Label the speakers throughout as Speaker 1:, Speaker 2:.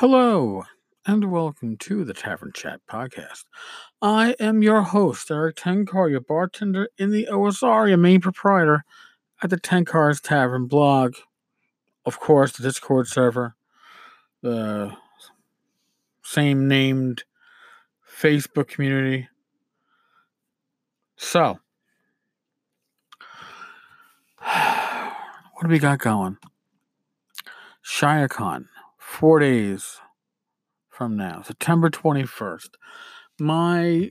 Speaker 1: Hello, and welcome to the Tavern Chat podcast. I am your host, Eric Tenkar, your bartender in the OSR, your main proprietor at the Tenkar's Tavern blog. Of course, the Discord server, the same named Facebook community. So, what do we got going? ShireCon, 4 days from now, September 21st. My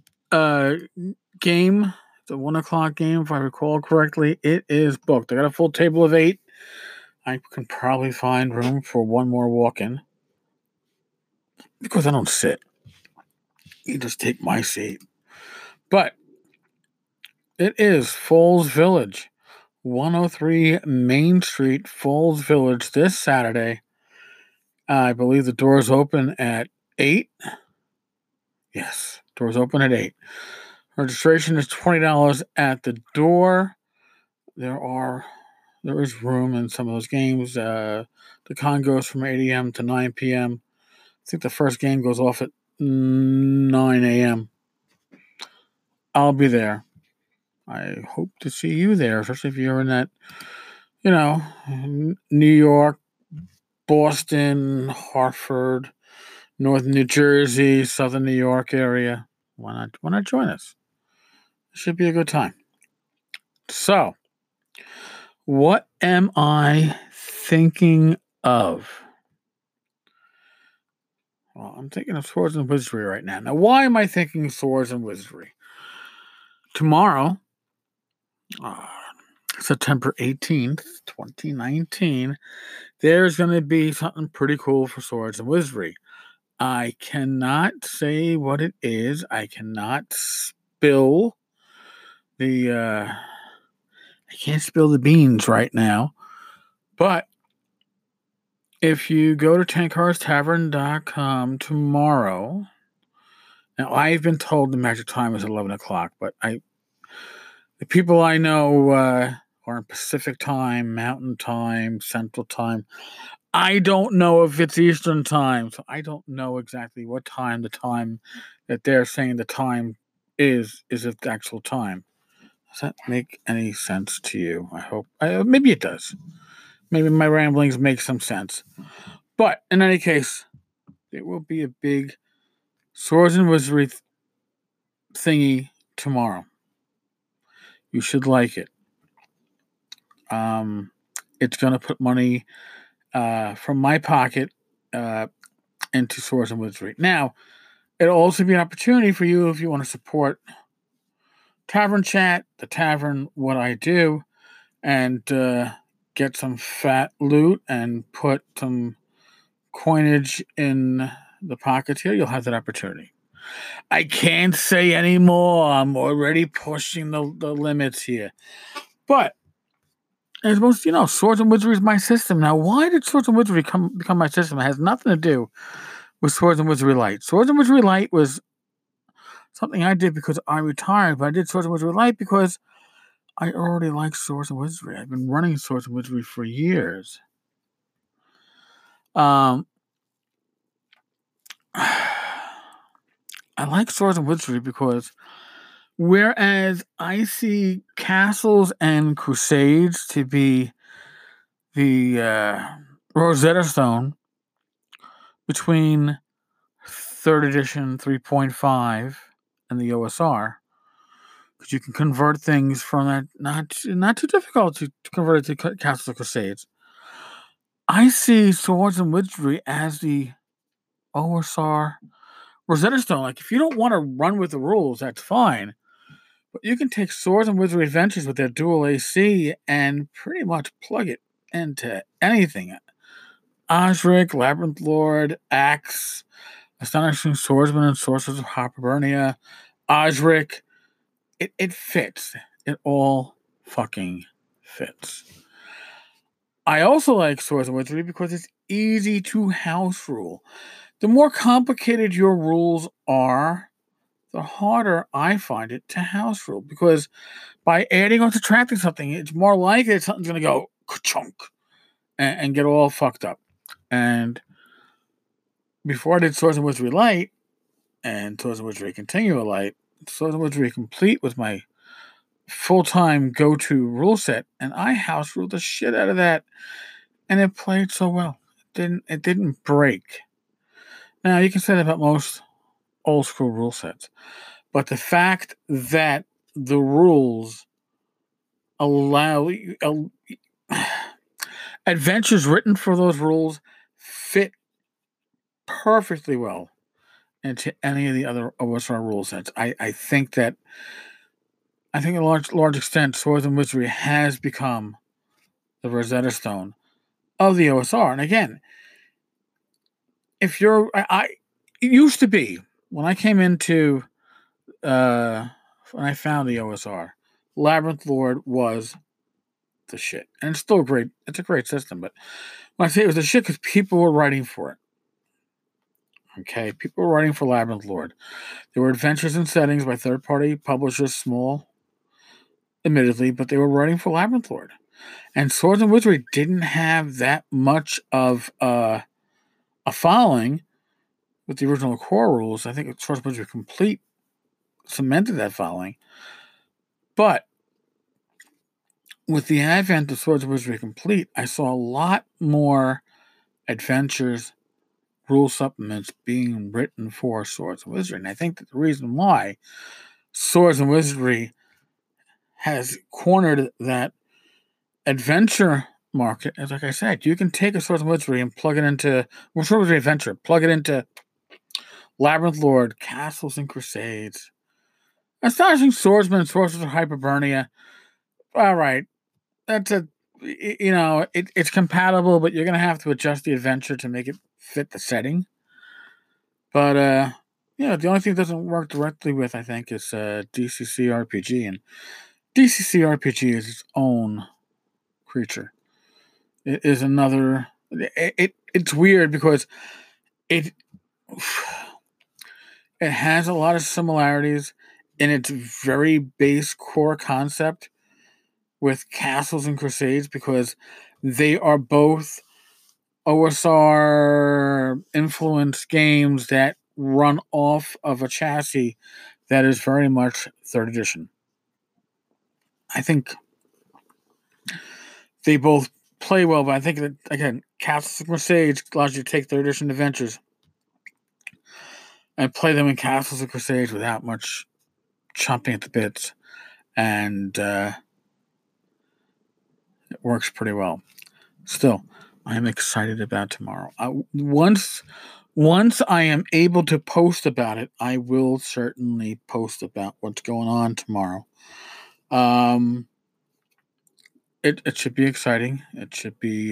Speaker 1: game, the 1 o'clock game, if I recall correctly, it is booked. I got a full table of 8. I can probably find room for one more walk-in because I don't sit. You just take my seat. But it is Falls Village, 103 Main Street, Falls Village, this Saturday. I believe the doors open at 8. Yes, doors open at 8. Registration is $20 at the door. There is room in some of those games. The con goes from 8 a.m. to 9 p.m. I think the first game goes off at 9 a.m. I'll be there. I hope to see you there, especially if you're in that, New York, Boston, Hartford, Northern New Jersey, Southern New York area. Why not join us? It should be a good time. So, what am I thinking of? Well, I'm thinking of Swords and Wizardry right now. Now, why am I thinking Swords and Wizardry? Tomorrow, September 18th, 2019, there's going to be something pretty cool for Swords and Wizardry. I cannot say what it is. I cannot spill I can't spill the beans right now. But if you go to tankarstavern.com tomorrow, now I've been told the magic time is 11 o'clock, but the people I know are in Pacific time, Mountain time, Central time. I don't know if it's Eastern time, so I don't know exactly what time the time that they're saying the time is the actual time. Does that make any sense to you? I hope. Maybe it does. Maybe my ramblings make some sense. But in any case, there will be a big Swords and Wizardry thingy tomorrow. You should like it. It's going to put money from my pocket into Swords and Wizardry. Now, it'll also be an opportunity for you if you want to support Tavern Chat, the Tavern, what I do, and get some fat loot and put some coinage in the pockets here. You'll have that opportunity. I can't say any more. I'm already pushing the limits here. But as most Swords and Wizardry is my system. Now, why did Swords and Wizardry become my system? It has nothing to do with Swords and Wizardry Light. Swords and Wizardry Light was something I did because I retired, but I did Swords and Wizardry Light because I already like Swords and Wizardry. I've been running Swords and Wizardry for years. I like Swords and Wizardry because whereas I see Castles and Crusades to be the Rosetta Stone between 3rd edition 3.5 and the OSR, because you can convert things from that, not too difficult to convert it to Castles and Crusades. I see Swords and Wizardry as the OSR Rosetta Stone. Like, if you don't want to run with the rules, that's fine. But you can take Swords and Wizardry Adventures with their dual AC and pretty much plug it into anything. Osric, Labyrinth Lord, Axe, Astonishing Swordsman and Sorcerers of Hyperburnia, Osric. It fits. It all fucking fits. I also like Swords and Wizardry because it's easy to house rule. The more complicated your rules are, the harder I find it to house rule, because by adding or subtracting something, it's more likely that something's going to go ka-chunk and get all fucked up. And before I did Swords and Wizardry Light and Swords and Wizardry Continua Light, Swords and Wizardry Complete was my full-time go-to rule set, and I house ruled the shit out of that, and it played so well. It didn't break. Now you can say that about most old school rule sets, but the fact that the rules allow adventures written for those rules fit perfectly well into any of the other OSR rule sets. I think a large extent, Swords and Wizardry has become the Rosetta Stone of the OSR. And again, if you're, it used to be when I came into, when I found the OSR, Labyrinth Lord was the shit, and it's still great. It's a great system, but when I say it was the shit, because people were writing for it. Okay, people were writing for Labyrinth Lord. There were adventures and settings by third-party publishers, small, admittedly, but they were writing for Labyrinth Lord. And Swords and Wizardry didn't have that much of a following with the original core rules. I think Swords and Wizardry Complete cemented that following. But with the advent of Swords and Wizardry Complete, I saw a lot more adventures, rule supplements being written for Swords and Wizardry. And I think that the reason why Swords and Wizardry has cornered that adventure market is, like I said, you can take a Swords and Wizardry and plug it into Swords and Wizardry Adventure, plug it into Labyrinth Lord, Castles and Crusades, Astonishing Swordsman, Sorcerers of Hyperburnia. All right, that's it's compatible, but you're gonna have to adjust the adventure to make it fit the setting. But the only thing it doesn't work directly with, I think, is DCC RPG, and DCC RPG is its own creature. It is another. It's weird because it has a lot of similarities in its very base core concept with Castles and Crusades, because they are both OSR influenced games that run off of a chassis that is very much third edition. I think they both play well, but I think that, again, Castles and Crusades allows you to take third edition adventures and play them in Castles and Crusades without much chomping at the bits, and it works pretty well. Still, I am excited about tomorrow. Once I am able to post about it, I will certainly post about what's going on tomorrow. It should be exciting. It should be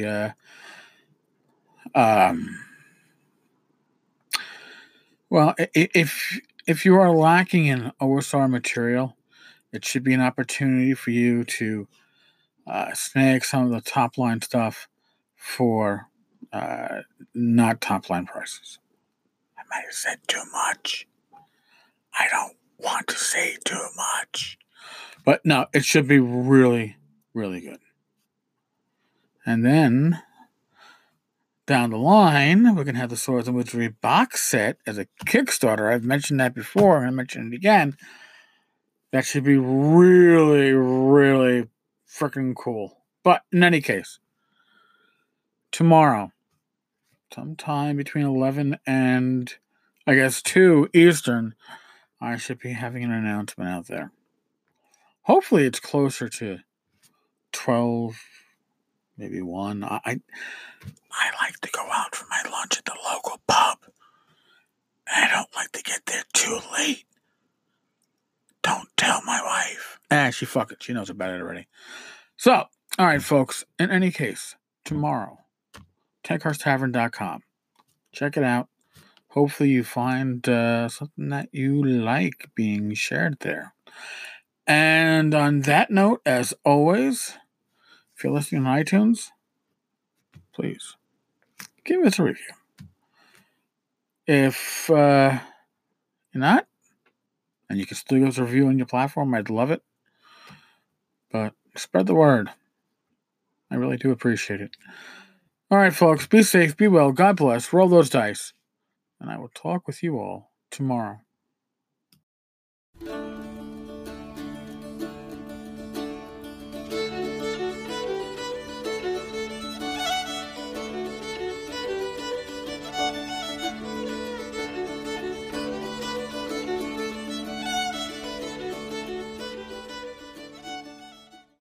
Speaker 1: well, if you are lacking in OSR material, it should be an opportunity for you to snag some of the top line stuff for not top line prices. I might have said too much. I don't want to say too much. But no, it should be really, really good. And then down the line, we're going to have the Swords and Wizardry box set as a Kickstarter. I've mentioned that before, and I mentioned it again. That should be really, really freaking cool. But in any case, tomorrow, sometime between 11 and, I guess, 2 Eastern, I should be having an announcement out there. Hopefully it's closer to 12, maybe 1. I like to go out for my lunch at the local pub. I don't like to get there too late. Don't tell my wife. Fuck it. She knows about it already. So, all right, folks. In any case, tomorrow, TechHorseTavern.com. Check it out. Hopefully you find something that you like being shared there. And on that note, as always, if you're listening on iTunes, please give us a review. If you're not, and you can still give us a review on your platform, I'd love it. But spread the word. I really do appreciate it. All right, folks, be safe, be well, God bless, roll those dice. and I will talk with you all tomorrow.